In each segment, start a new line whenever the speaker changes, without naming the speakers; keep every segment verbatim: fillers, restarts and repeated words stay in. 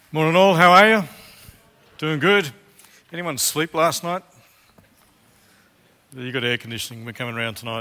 Morning all, how are you? Doing good? Anyone sleep last night? You got air conditioning, we're coming around tonight.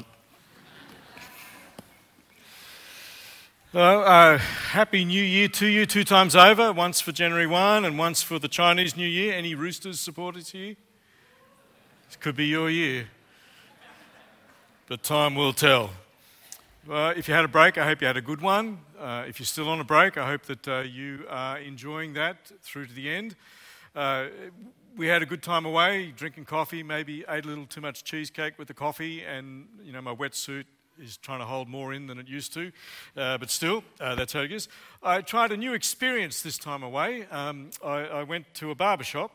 Well, uh, Happy New Year to you two times over, once for January first and once for the Chinese New Year. Any Roosters supporters here? This could be your year, but time will tell. Uh, if you had a break, I hope you had a good one. Uh, if you're still on a break, I hope that uh, you are enjoying that through to the end. Uh, we had a good time away, drinking coffee, maybe ate a little too much cheesecake with the coffee, and you know my wetsuit is trying to hold more in than it used to, uh, but still, uh, that's how it is. I tried a new experience this time away. Um, I, I went to a barber shop,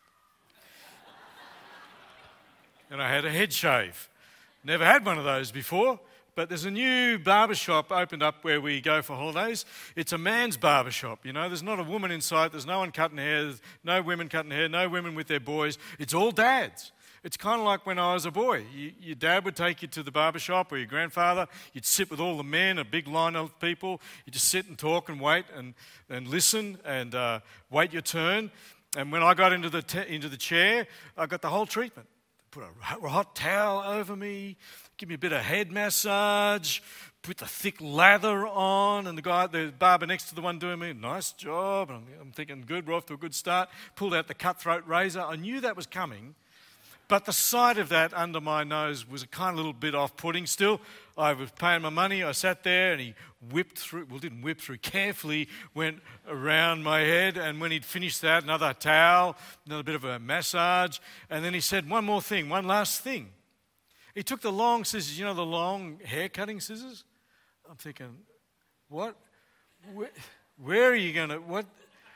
and I had a head shave. Never had one of those before. But there's a new barbershop opened up where we go for holidays. It's a man's barbershop, you know. There's not a woman in sight. There's no one cutting hair. There's no women cutting hair. No women with their boys. It's all dads. It's kind of like when I was a boy. You, your dad would take you to the barbershop, or your grandfather. You'd sit with all the men, a big line of people. You just sit and talk and wait and, and listen and uh, wait your turn. And when I got into the te- into the chair, I got the whole treatment. Put a hot towel over me, give me a bit of head massage, put the thick lather on, and the guy, the barber next to the one doing me, nice job. And I'm thinking, good, we're off to a good start. Pulled out the cutthroat razor. I knew that was coming, but the sight of that under my nose was a kind of little bit off-putting. Still, I was paying my money. I sat there, and he whipped through, well, didn't whip through, carefully went around my head, and when he'd finished that, another towel, another bit of a massage, and then he said, one more thing, one last thing. He took the long scissors, you know, the long hair-cutting scissors? I'm thinking, what? Where, where are you going to, what?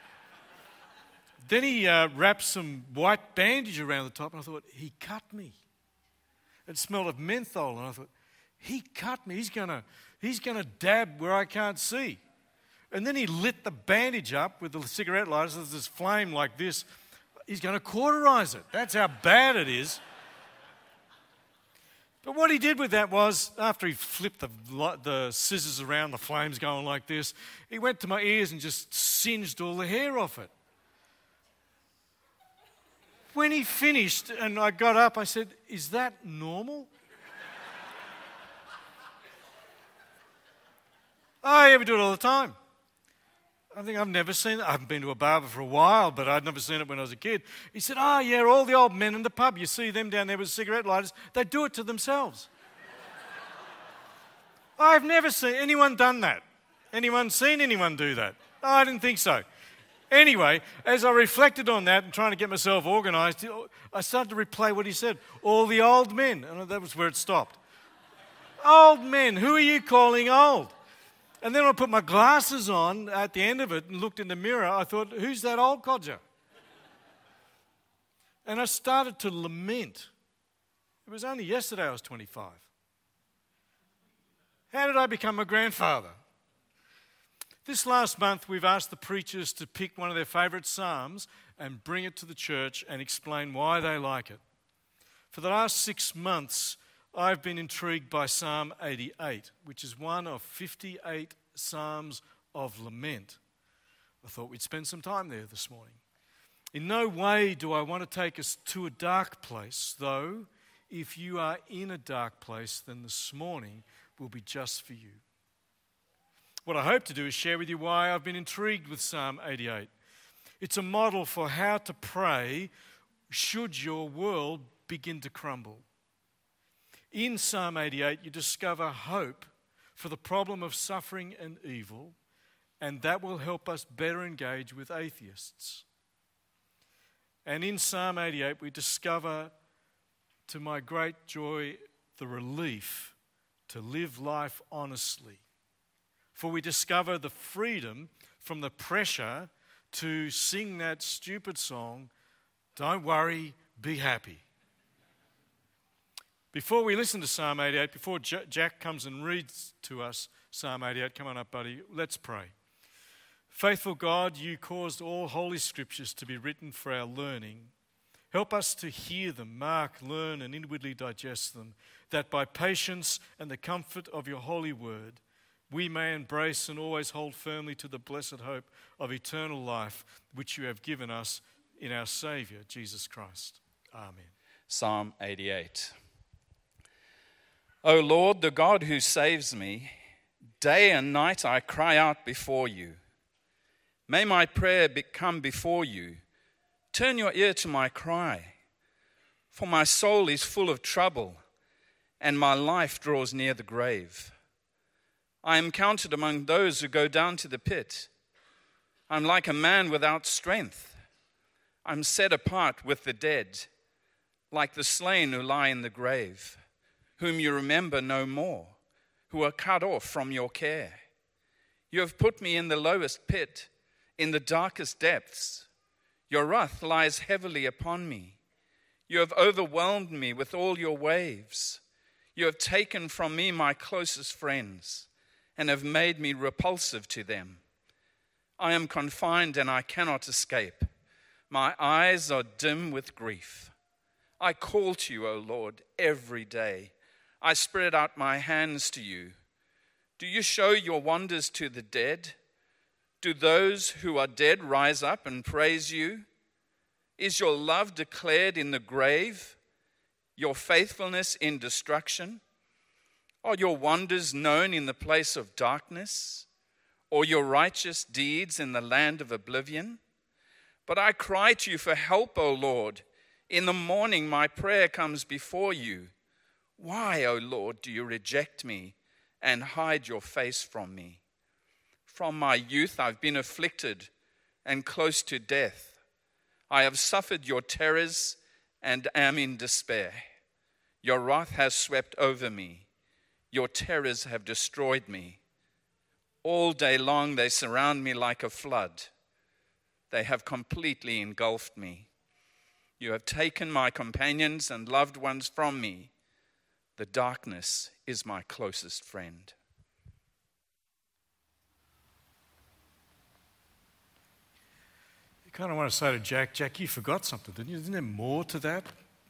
Then he uh, wrapped some white bandage around the top, and I thought, he cut me. It smelled of menthol, and I thought, he cut me. He's gonna, he's gonna dab where I can't see. And then he lit the bandage up with the cigarette lighter. So there's this flame like this. He's gonna cauterize it. That's how bad it is. But what he did with that was, after he flipped the, the scissors around, the flames going like this, he went to my ears and just singed all the hair off it. When he finished and I got up, I said, is that normal? I ever do it all the time. I think I've never seen it. I haven't been to a barber for a while, but I'd never seen it when I was a kid. He said, oh, yeah, all the old men in the pub, you see them down there with cigarette lighters, they do it to themselves. I've never seen anyone done that. Anyone seen anyone do that? Oh, I didn't think so. Anyway, as I reflected on that and trying to get myself organised, I started to replay what he said. All the old men. And that was where it stopped. Old men. Who are you calling old? And then I put my glasses on at the end of it and looked in the mirror. I thought, who's that old codger? And I started to lament. It was only yesterday I was twenty-five. How did I become a grandfather? This last month we've asked the preachers to pick one of their favourite psalms and bring it to the church and explain why they like it. For the last six months, I've been intrigued by Psalm eighty-eight, which is one of fifty-eight psalms of lament. I thought we'd spend some time there this morning. In no way do I want to take us to a dark place, though if you are in a dark place, then this morning will be just for you. What I hope to do is share with you why I've been intrigued with Psalm eighty-eight. It's a model for how to pray should your world begin to crumble. In Psalm eighty-eight, you discover hope for the problem of suffering and evil, and that will help us better engage with atheists. And in Psalm eighty-eight, we discover, to my great joy, the relief to live life honestly. For we discover the freedom from the pressure to sing that stupid song, don't worry, be happy. Before we listen to Psalm eighty-eight, before Jack comes and reads to us Psalm eighty-eight, come on up, buddy, let's pray. Faithful God, you caused all holy scriptures to be written for our learning. Help us to hear them, mark, learn, and inwardly digest them, that by patience and the comfort of your holy word, we may embrace and always hold firmly to the blessed hope of eternal life, which you have given us in our Saviour, Jesus Christ. Amen.
Psalm eighty-eight. O Lord, the God who saves me, day and night I cry out before you. May my prayer come before you. Turn your ear to my cry, for my soul is full of trouble, and my life draws near the grave. I am counted among those who go down to the pit. I'm like a man without strength. I'm set apart with the dead, like the slain who lie in the grave, whom you remember no more, who are cut off from your care. You have put me in the lowest pit, in the darkest depths. Your wrath lies heavily upon me. You have overwhelmed me with all your waves. You have taken from me my closest friends and have made me repulsive to them. I am confined and I cannot escape. My eyes are dim with grief. I call to you, O Lord, every day. I spread out my hands to you. Do you show your wonders to the dead? Do those who are dead rise up and praise you? Is your love declared in the grave, your faithfulness in destruction? Are your wonders known in the place of darkness, or your righteous deeds in the land of oblivion? But I cry to you for help, O Lord. In the morning my prayer comes before you. Why, O Lord, do you reject me and hide your face from me? From my youth I've been afflicted and close to death. I have suffered your terrors and am in despair. Your wrath has swept over me. Your terrors have destroyed me. All day long they surround me like a flood. They have completely engulfed me. You have taken my companions and loved ones from me. The darkness is my closest friend.
You kind of want to say to Jack, Jack, you forgot something, didn't you? Isn't there more to that?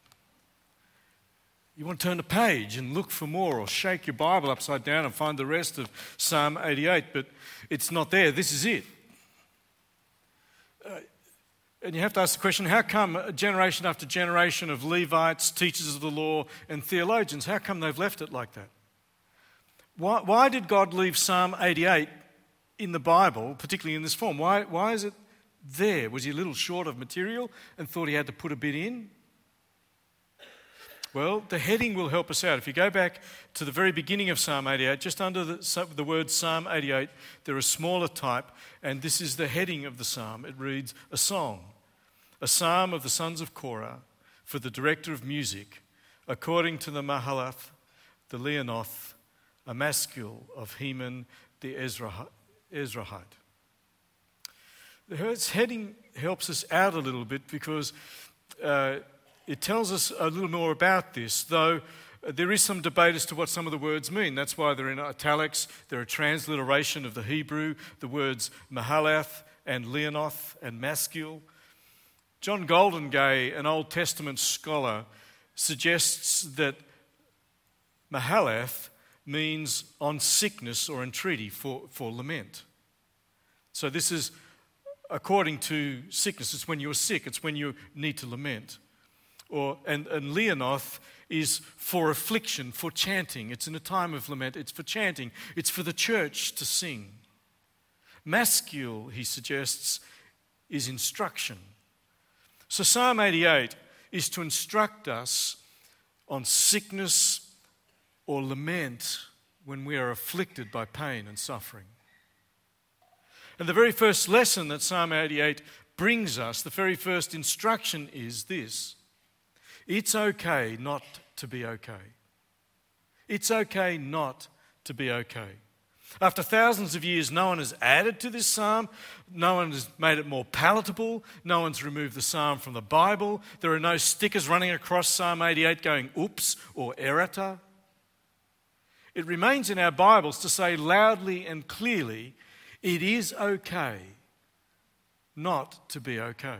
You want to turn the page and look for more, or shake your Bible upside down and find the rest of Psalm eighty-eight, but it's not there. This is it. Uh, and you have to ask the question, how come generation after generation of Levites, teachers of the law, and theologians, how come they've left it like that? Why, why did God leave Psalm eighty-eight in the Bible, particularly in this form? Why, why is it there? Was he a little short of material and thought he had to put a bit in? Well, the heading will help us out. If you go back to the very beginning of Psalm eighty-eight, just under the, the word Psalm eighty-eight, there is smaller type, and this is the heading of the psalm. It reads, a song, a psalm of the sons of Korah for the director of music, according to the Mahalath, the Leonoth, a maskil of Heman the Ezrahite. The heading helps us out a little bit because uh, it tells us a little more about this, though there is some debate as to what some of the words mean. That's why they're in italics. They're a transliteration of the Hebrew, the words Mahalath and Leonoth and maskil. John Goldingay, an Old Testament scholar, suggests that Mahalath means on sickness or entreaty for, for lament. So this is according to sickness. It's when you're sick. It's when you need to lament. Or and, and Leonoth is for affliction, for chanting. It's in a time of lament. It's for chanting. It's for the church to sing. Maskil, he suggests, is instruction. So Psalm eighty-eight is to instruct us on sickness or lament when we are afflicted by pain and suffering. And the very first lesson that Psalm eighty-eight brings us, the very first instruction is this: it's okay not to be okay. It's okay not to be okay. After thousands of years, no one has added to this psalm. No one has made it more palatable. No one's removed the psalm from the Bible. There are no stickers running across Psalm eighty-eight going, oops, or errata. It remains in our Bibles to say loudly and clearly, it is okay not to be okay.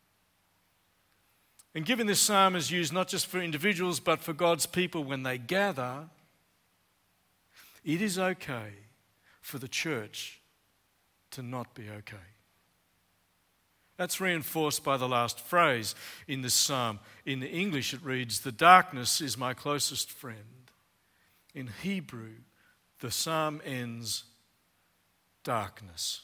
And given this psalm is used not just for individuals but for God's people when they gather, it is okay for the church to not be okay. That's reinforced by the last phrase in this psalm. In the English it reads, "The darkness is my closest friend." In Hebrew, the psalm ends, darkness.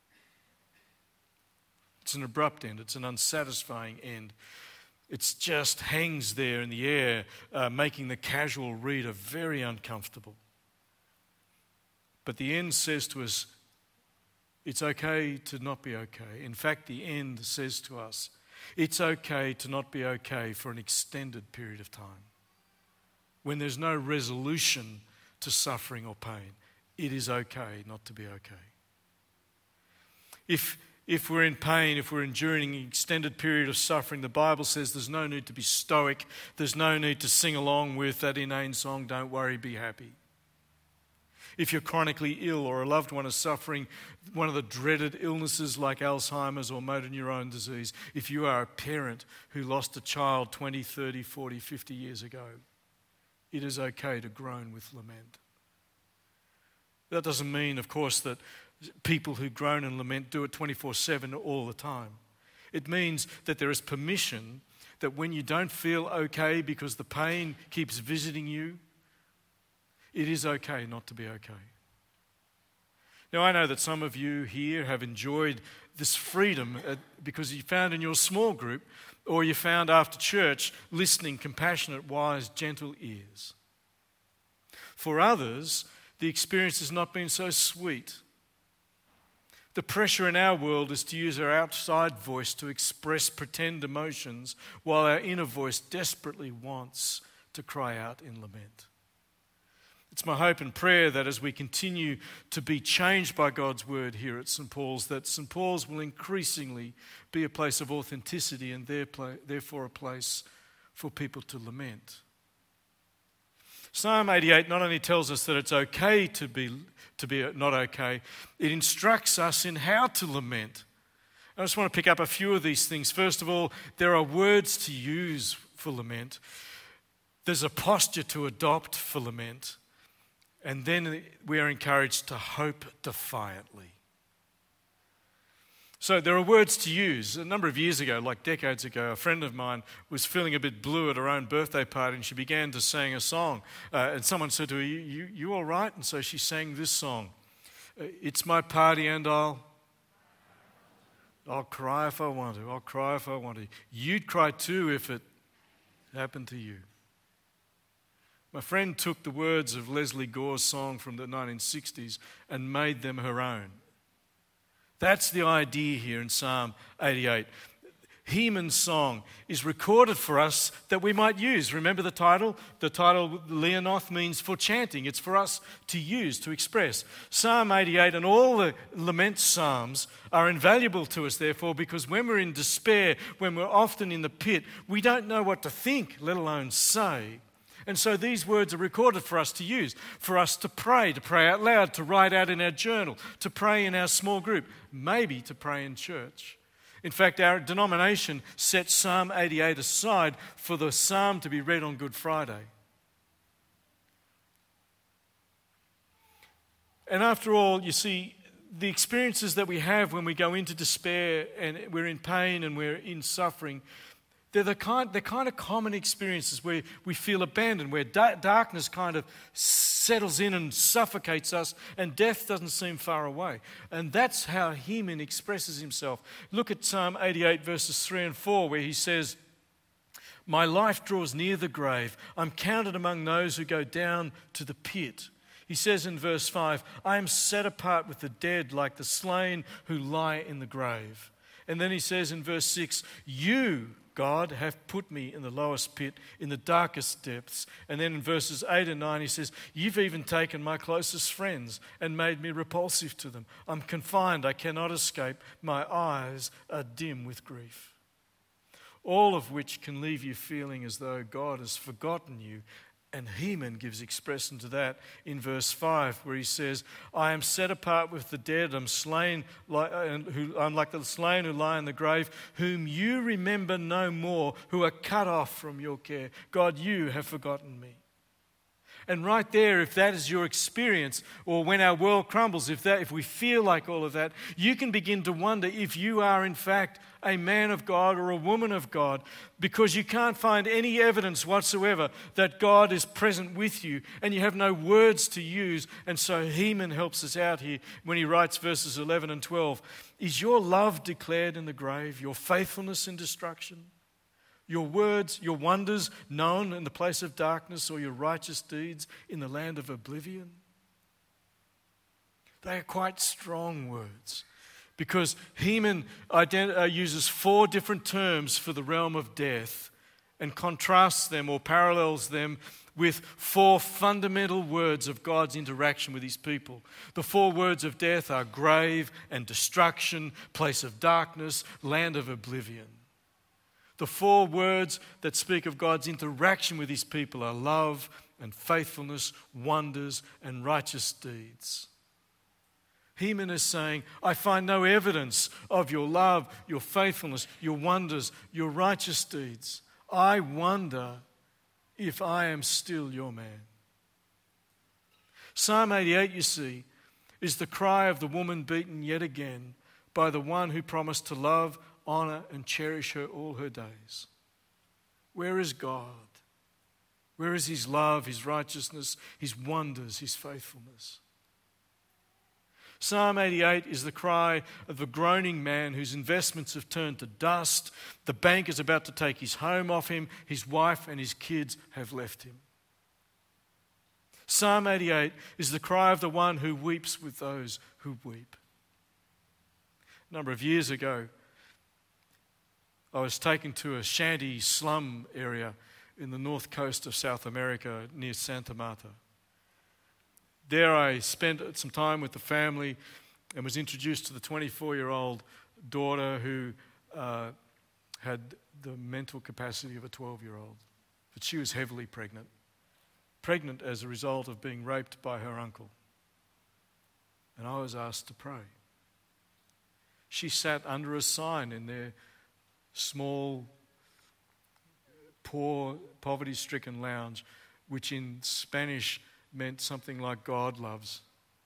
It's an abrupt end. It's an unsatisfying end. It just hangs there in the air, uh, making the casual reader very uncomfortable. But the end says to us, it's okay to not be okay. In fact, the end says to us, it's okay to not be okay for an extended period of time. When there's no resolution to suffering or pain, it is okay not to be okay. If If we're in pain, if we're enduring an extended period of suffering, the Bible says there's no need to be stoic. There's no need to sing along with that inane song, "Don't worry, be happy." If you're chronically ill or a loved one is suffering one of the dreaded illnesses like Alzheimer's or motor neurone disease, if you are a parent who lost a child twenty, thirty, forty, fifty years ago, it is okay to groan with lament. That doesn't mean, of course, that people who groan and lament do it twenty-four seven all the time. It means that there is permission that when you don't feel okay because the pain keeps visiting you, it is okay not to be okay. Now, I know that some of you here have enjoyed this freedom because you found in your small group or you found after church listening compassionate, wise, gentle ears. For others, the experience has not been so sweet. The pressure in our world is to use our outside voice to express pretend emotions while our inner voice desperately wants to cry out in lament. It's my hope and prayer that as we continue to be changed by God's word here at Saint Paul's, that Saint Paul's will increasingly be a place of authenticity and therefore a place for people to lament. Psalm eighty-eight not only tells us that it's okay to be to be not okay, it instructs us in how to lament. I just want to pick up a few of these things. First of all, there are words to use for lament. There's a posture to adopt for lament. And then we are encouraged to hope defiantly. So there are words to use. A number of years ago, like decades ago, a friend of mine was feeling a bit blue at her own birthday party and she began to sing a song. Uh, and someone said to her, you, you, you all right? And so she sang this song. It's my party and I'll, I'll cry if I want to. I'll cry if I want to. You'd cry too if it happened to you. My friend took the words of Leslie Gore's song from the nineteen sixties and made them her own. That's the idea here in Psalm eighty-eight. Heman's song is recorded for us that we might use. Remember the title? The title Leonoth means for chanting. It's for us to use, to express. Psalm eighty-eight and all the lament psalms are invaluable to us, therefore, because when we're in despair, when we're often in the pit, we don't know what to think, let alone say. And so these words are recorded for us to use, for us to pray, to pray out loud, to write out in our journal, to pray in our small group, maybe to pray in church. In fact, our denomination sets Psalm eighty-eight aside for the psalm to be read on Good Friday. And after all, you see, the experiences that we have when we go into despair and we're in pain and we're in suffering, They're the kind, they're kind of common experiences where we feel abandoned, where da- darkness kind of settles in and suffocates us, and death doesn't seem far away. And that's how Heman expresses himself. Look at Psalm eighty-eight, verses three and four, where he says, "My life draws near the grave. I'm counted among those who go down to the pit." He says in verse five, "I am set apart with the dead, like the slain who lie in the grave." And then he says in verse six, "You, God, have put me in the lowest pit, in the darkest depths." And then in verses eight and nine he says, "You've even taken my closest friends and made me repulsive to them. I'm confined, I cannot escape. My eyes are dim with grief." All of which can leave you feeling as though God has forgotten you. And Heman gives expression to that in verse five, where he says, "I am set apart with the dead. I'm slain, like, I'm like the slain who lie in the grave, whom you remember no more, who are cut off from your care. God, you have forgotten me." And right there, if that is your experience, or when our world crumbles, if that, if we feel like all of that, you can begin to wonder if you are in fact a man of God or a woman of God, because you can't find any evidence whatsoever that God is present with you, and you have no words to use. And so Heman helps us out here when he writes verses eleven and twelve. Is your love declared in the grave, your faithfulness in destruction? Your words, your wonders known in the place of darkness, or your righteous deeds in the land of oblivion? They are quite strong words, because Heman ident- uh, uses four different terms for the realm of death and contrasts them or parallels them with four fundamental words of God's interaction with his people. The four words of death are grave and destruction, place of darkness, land of oblivion. The four words that speak of God's interaction with his people are love and faithfulness, wonders and righteous deeds. Heman is saying, I find no evidence of your love, your faithfulness, your wonders, your righteous deeds. I wonder if I am still your man. Psalm eighty-eight, you see, is the cry of the woman beaten yet again by the one who promised to love, honor and cherish her all her days. Where is God? Where is his love, his righteousness, his wonders, his faithfulness? Psalm eighty-eight is the cry of the groaning man whose investments have turned to dust. The bank is about to take his home off him. His wife and his kids have left him. Psalm eighty-eight is the cry of the one who weeps with those who weep. A number of years ago, I was taken to a shanty slum area in the north coast of South America near Santa Marta. There I spent some time with the family and was introduced to the twenty-four-year-old daughter who uh, had the mental capacity of a twelve-year-old. But she was heavily pregnant. Pregnant as a result of being raped by her uncle. And I was asked to pray. She sat under a sign in their small, poor, poverty-stricken lounge, which in Spanish meant something like God loves.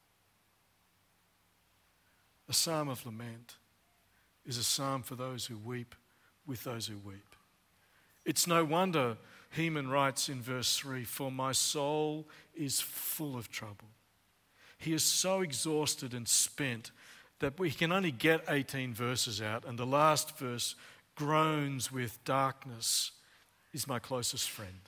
A psalm of lament is a psalm for those who weep with those who weep. It's no wonder Heman writes in verse three, for my soul is full of trouble. He is so exhausted and spent that we can only get eighteen verses out, and the last verse groans with darkness is my closest friend.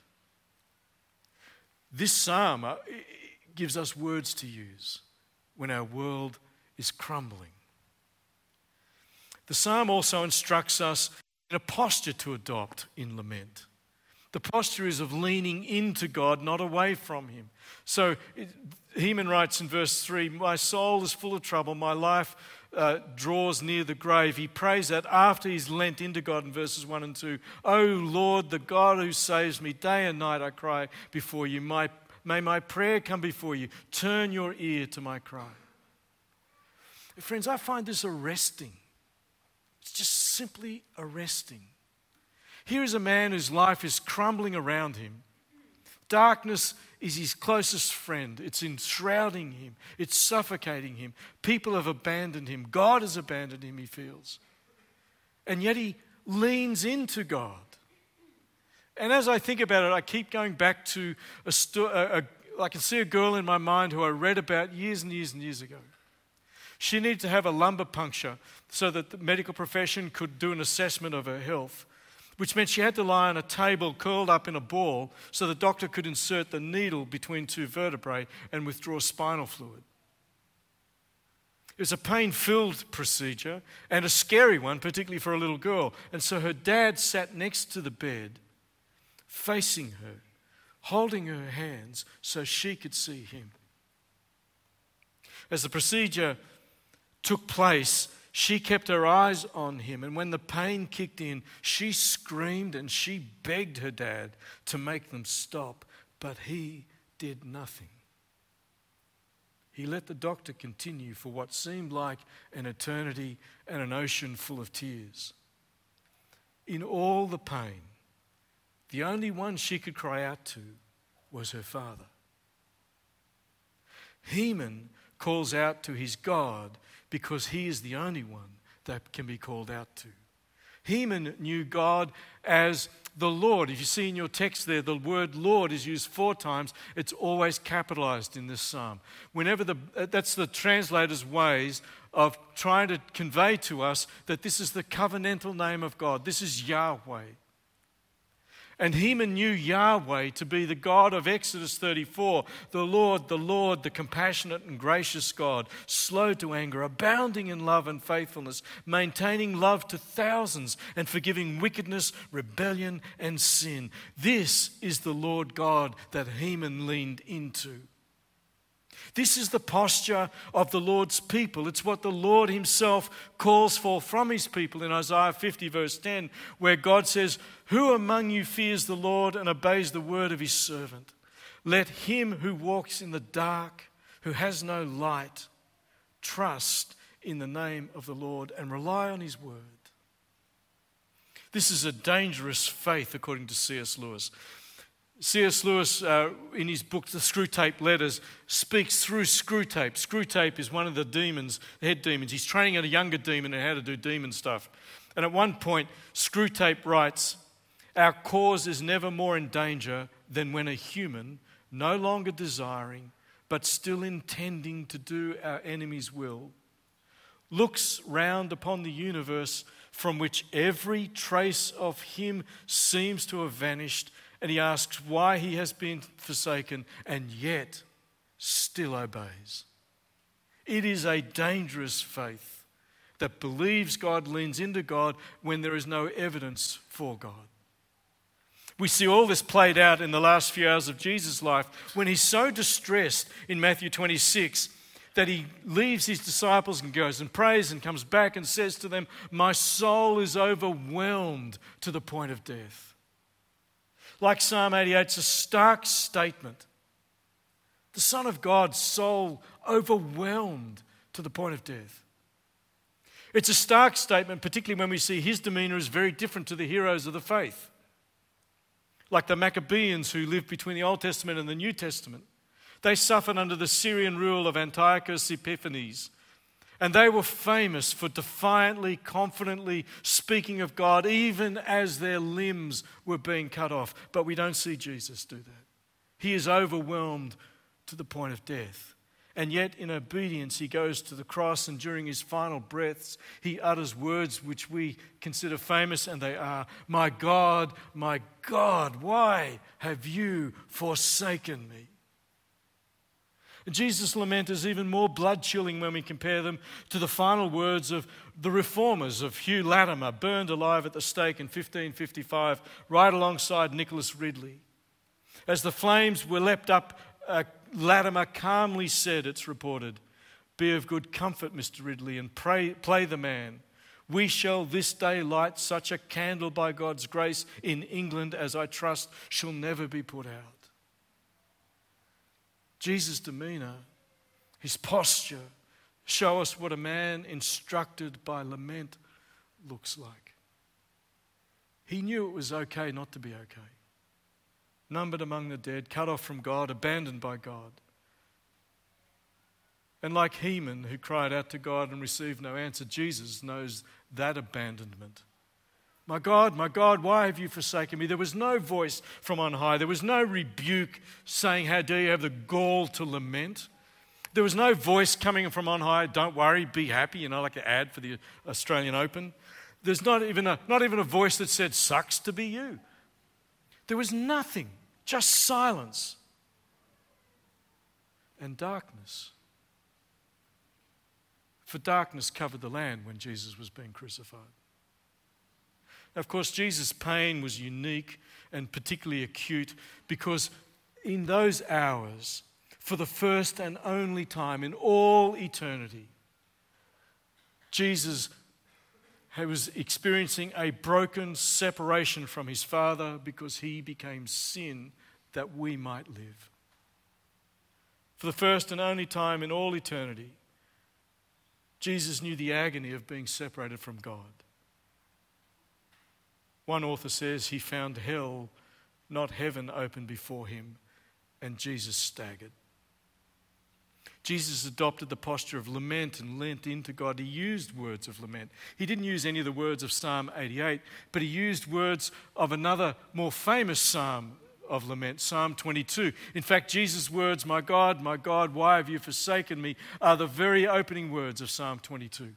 This psalm gives us words to use when our world is crumbling. The psalm also instructs us in a posture to adopt in lament. The posture is of leaning into God, not away from him. So it, Heman writes in verse three, my soul is full of trouble, my life uh, draws near the grave. He prays that after he's leant into God in verses one and two. O Lord, the God who saves me, day and night I cry before you. My, may my prayer come before you. Turn your ear to my cry. Friends, I find this arresting. It's just simply arresting. Here is a man whose life is crumbling around him. Darkness is his closest friend. It's enshrouding him. It's suffocating him. People have abandoned him. God has abandoned him, he feels. And yet he leans into God. And as I think about it, I keep going back to a, sto- a, a I can see a girl in my mind who I read about years and years and years ago. She needed to have a lumbar puncture so that the medical profession could do an assessment of her health, which meant she had to lie on a table curled up in a ball so the doctor could insert the needle between two vertebrae and withdraw spinal fluid. It was a pain-filled procedure and a scary one, particularly for a little girl. And so her dad sat next to the bed, facing her, holding her hands so she could see him. As the procedure took place, she kept her eyes on him, and when the pain kicked in, she screamed and she begged her dad to make them stop, but he did nothing. He let the doctor continue for what seemed like an eternity and an ocean full of tears. In all the pain, the only one she could cry out to was her father. Heman calls out to his God because he is the only one that can be called out to. Heman knew God as the Lord. If you see in your text there, the word Lord is used four times. It's always capitalized in this psalm. Whenever the, that's the translator's ways of trying to convey to us that this is the covenantal name of God. This is Yahweh. And Heman knew Yahweh to be the God of Exodus thirty-four, the Lord, the Lord, the compassionate and gracious God, slow to anger, abounding in love and faithfulness, maintaining love to thousands and forgiving wickedness, rebellion and sin. This is the Lord God that Heman leaned into. This is the posture of the Lord's people. It's what the Lord himself calls for from his people in Isaiah fifty verse ten, where God says, "Who among you fears the Lord and obeys the word of his servant? Let him who walks in the dark, who has no light, trust in the name of the Lord and rely on his word." This is a dangerous faith, according to C S Lewis. C S Lewis, uh, in his book, The Screwtape Letters, speaks through Screwtape. Screwtape is one of the demons, the head demons. He's training a younger demon in how to do demon stuff. And at one point, Screwtape writes, "Our cause is never more in danger than when a human, no longer desiring, but still intending to do our enemy's will, looks round upon the universe from which every trace of him seems to have vanished, and he asks why he has been forsaken and yet still obeys." It is a dangerous faith that believes God, leans into God when there is no evidence for God. We see all this played out in the last few hours of Jesus' life when he's so distressed in Matthew twenty-six that he leaves his disciples and goes and prays and comes back and says to them, "My soul is overwhelmed to the point of death." Like Psalm eighty-eight, it's a stark statement. The Son of God's soul overwhelmed to the point of death. It's a stark statement, particularly when we see his demeanor is very different to the heroes of the faith. Like the Maccabees who lived between the Old Testament and the New Testament. They suffered under the Syrian rule of Antiochus Epiphanes. And they were famous for defiantly, confidently speaking of God, even as their limbs were being cut off. But we don't see Jesus do that. He is overwhelmed to the point of death. And yet, in obedience, he goes to the cross, and during his final breaths, he utters words which we consider famous, and they are, "My God, my God, why have you forsaken me?" And Jesus' lament is even more blood-chilling when we compare them to the final words of the reformers of Hugh Latimer, burned alive at the stake in fifteen fifty-five, right alongside Nicholas Ridley. As the flames were leapt up, uh, Latimer calmly said, it's reported, "Be of good comfort, Mister Ridley, and pray, play the man. We shall this day light such a candle by God's grace in England as I trust shall never be put out." Jesus' demeanor, his posture, show us what a man instructed by lament looks like. He knew it was okay not to be okay. Numbered among the dead, cut off from God, abandoned by God. And like Heman, who cried out to God and received no answer, Jesus knows that abandonment. "My God, my God, why have you forsaken me?" There was no voice from on high. There was no rebuke saying, "How dare you have the gall to lament?" There was no voice coming from on high, "Don't worry, be happy," you know, like an ad for the Australian Open. There's not even a, not even a voice that said, "Sucks to be you." There was nothing, just silence and darkness. For darkness covered the land when Jesus was being crucified. Now, of course, Jesus' pain was unique and particularly acute because in those hours, for the first and only time in all eternity, Jesus was experiencing a broken separation from his Father because he became sin that we might live. For the first and only time in all eternity, Jesus knew the agony of being separated from God. One author says he found hell, not heaven, open before him, and Jesus staggered. Jesus adopted the posture of lament and leant into God. He used words of lament. He didn't use any of the words of Psalm eighty-eight, but he used words of another more famous psalm of lament, Psalm twenty-two. In fact, Jesus' words, "My God, my God, why have you forsaken me?" are the very opening words of Psalm twenty-two.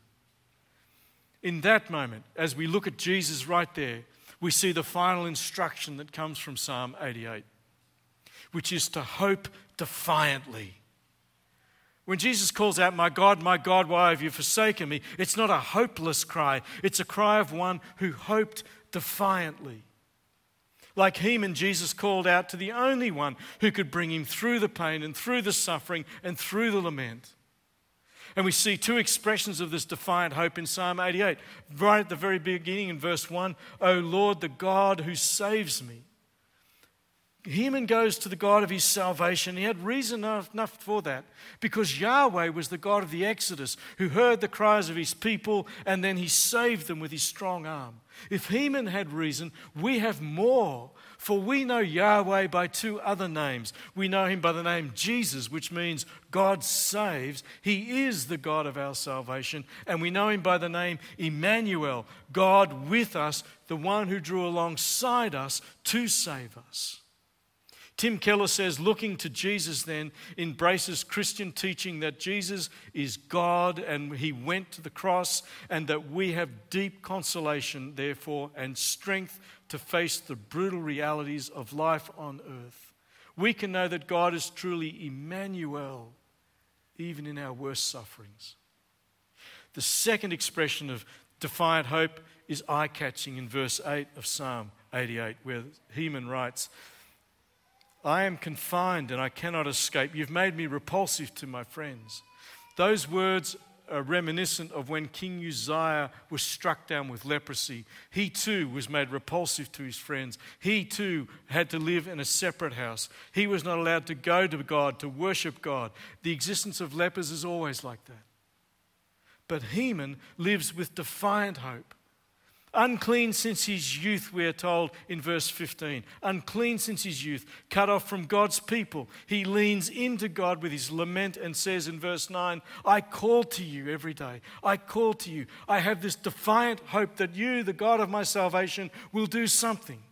In that moment, as we look at Jesus right there, we see the final instruction that comes from Psalm eighty-eight, which is to hope defiantly. When Jesus calls out, "My God, my God, why have you forsaken me?" it's not a hopeless cry. It's a cry of one who hoped defiantly. Like Heman, Jesus called out to the only one who could bring him through the pain and through the suffering and through the lament. And we see two expressions of this defiant hope in Psalm eighty-eight. Right at the very beginning in verse one, "O Lord, the God who saves me." Heman goes to the God of his salvation. He had reason enough for that, because Yahweh was the God of the Exodus who heard the cries of his people and then he saved them with his strong arm. If Heman had reason, we have more, for we know Yahweh by two other names. We know him by the name Jesus, which means God saves. He is the God of our salvation. And we know him by the name Emmanuel, God with us, the one who drew alongside us to save us. Tim Keller says, looking to Jesus then embraces Christian teaching that Jesus is God and he went to the cross, and that we have deep consolation, therefore, and strength to face the brutal realities of life on earth. We can know that God is truly Emmanuel, even in our worst sufferings. The second expression of defiant hope is eye-catching in verse eight of Psalm eighty-eight, where Heman writes, "I am confined and I cannot escape. You've made me repulsive to my friends." Those words are reminiscent of when King Uzziah was struck down with leprosy. He too was made repulsive to his friends. He too had to live in a separate house. He was not allowed to go to God, to worship God. The existence of lepers is always like that. But Heman lives with defiant hope. Unclean since his youth, we are told in verse fifteen. Unclean since his youth, cut off from God's people. He leans into God with his lament and says in verse nine, "I call to you every day. I call to you. I have this defiant hope that you, the God of my salvation, will do something."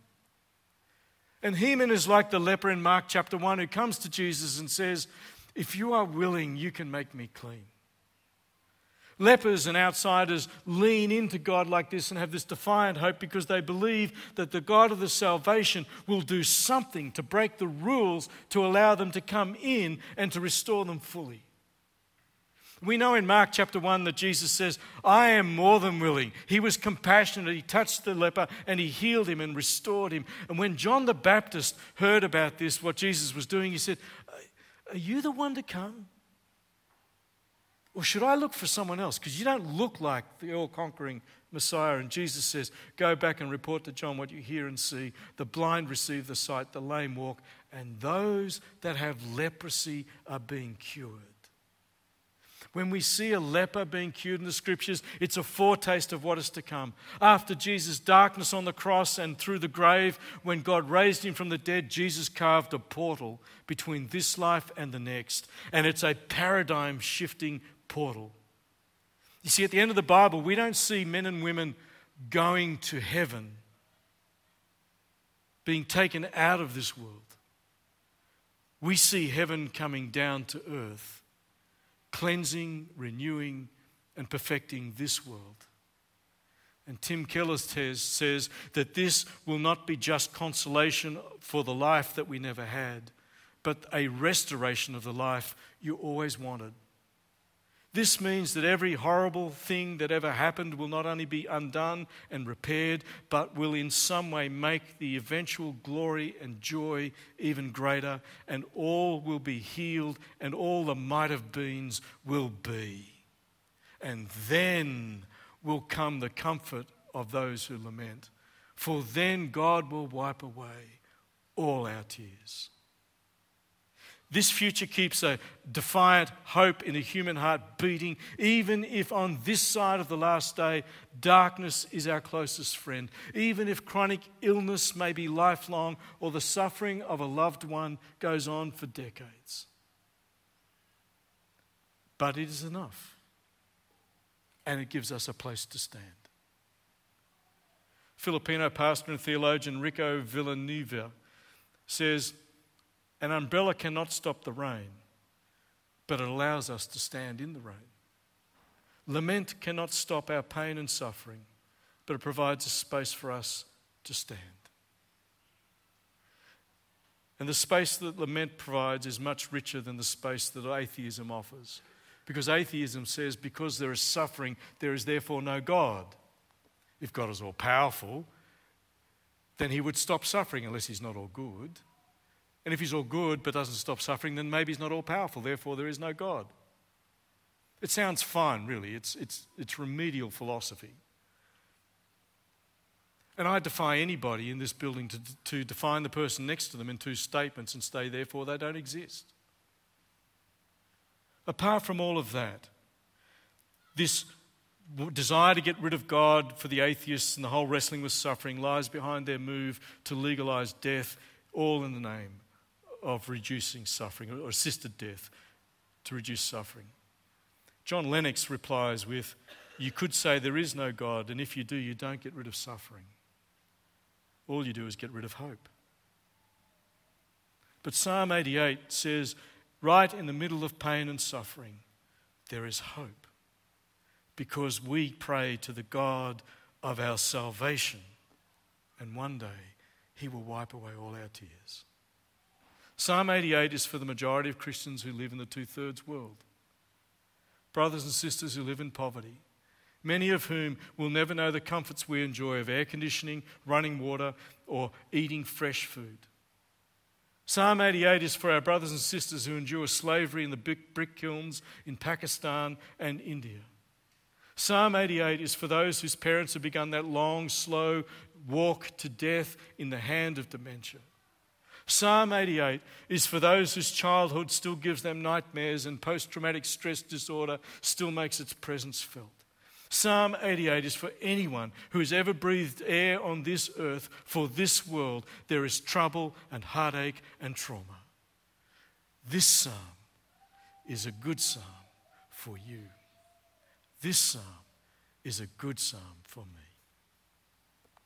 And Heman is like the leper in Mark chapter one who comes to Jesus and says, "If you are willing, you can make me clean." Lepers and outsiders lean into God like this and have this defiant hope because they believe that the God of the salvation will do something to break the rules to allow them to come in and to restore them fully. We know in Mark chapter one that Jesus says, "I am more than willing." He was compassionate. He touched the leper and he healed him and restored him. And when John the Baptist heard about this, what Jesus was doing, he said, "Are you the one to come? Or should I look for someone else? Because you don't look like the all-conquering Messiah." And Jesus says, "Go back and report to John what you hear and see. The blind receive the sight, the lame walk, and those that have leprosy are being cured." When we see a leper being cured in the scriptures, it's a foretaste of what is to come. After Jesus' darkness on the cross and through the grave, when God raised him from the dead, Jesus carved a portal between this life and the next. And it's a paradigm-shifting portal. You see, at the end of the Bible, we don't see men and women going to heaven, being taken out of this world. We see heaven coming down to earth, cleansing, renewing, and perfecting this world. And Tim Keller says, says that this will not be just consolation for the life that we never had, but a restoration of the life you always wanted. This means that every horrible thing that ever happened will not only be undone and repaired, but will in some way make the eventual glory and joy even greater, and all will be healed, and all the might have beens will be. And then will come the comfort of those who lament, for then God will wipe away all our tears. This future keeps a defiant hope in the human heart beating, even if on this side of the last day, darkness is our closest friend. Even if chronic illness may be lifelong or the suffering of a loved one goes on for decades. but it is enough. And it gives us a place to stand. Filipino pastor and theologian Rico Villanueva says, an umbrella cannot stop the rain, but it allows us to stand in the rain. Lament cannot stop our pain and suffering, but it provides a space for us to stand. And the space that lament provides is much richer than the space that atheism offers. Because atheism says, because there is suffering, there is therefore no God. If God is all powerful, then he would stop suffering unless he's not all good. And if he's all good but doesn't stop suffering, then maybe he's not all powerful, therefore there is no God. It sounds fine, really. It's, it's, it's remedial philosophy. And I defy anybody in this building to, to define the person next to them in two statements and say, therefore, they don't exist. Apart from all of that, this desire to get rid of God for the atheists and the whole wrestling with suffering lies behind their move to legalize death, all in the name of reducing suffering, or assisted death to reduce suffering. John Lennox replies with, you could say there is no God, and if you do, you don't get rid of suffering. All you do is get rid of hope. But Psalm eighty-eight says, right in the middle of pain and suffering, there is hope. Because we pray to the God of our salvation, and one day he will wipe away all our tears. Psalm eighty-eight is for the majority of Christians who live in the two-thirds world. Brothers and sisters who live in poverty, many of whom will never know the comforts we enjoy of air conditioning, running water, or eating fresh food. Psalm eighty-eight is for our brothers and sisters who endure slavery in the brick, brick kilns in Pakistan and India. Psalm eighty-eight is for those whose parents have begun that long, slow walk to death in the hand of dementia. Psalm eighty-eight is for those whose childhood still gives them nightmares and post-traumatic stress disorder still makes its presence felt. Psalm eighty-eight is for anyone who has ever breathed air on this earth. For this world, there is trouble and heartache and trauma. This psalm is a good psalm for you. This psalm is a good psalm for me.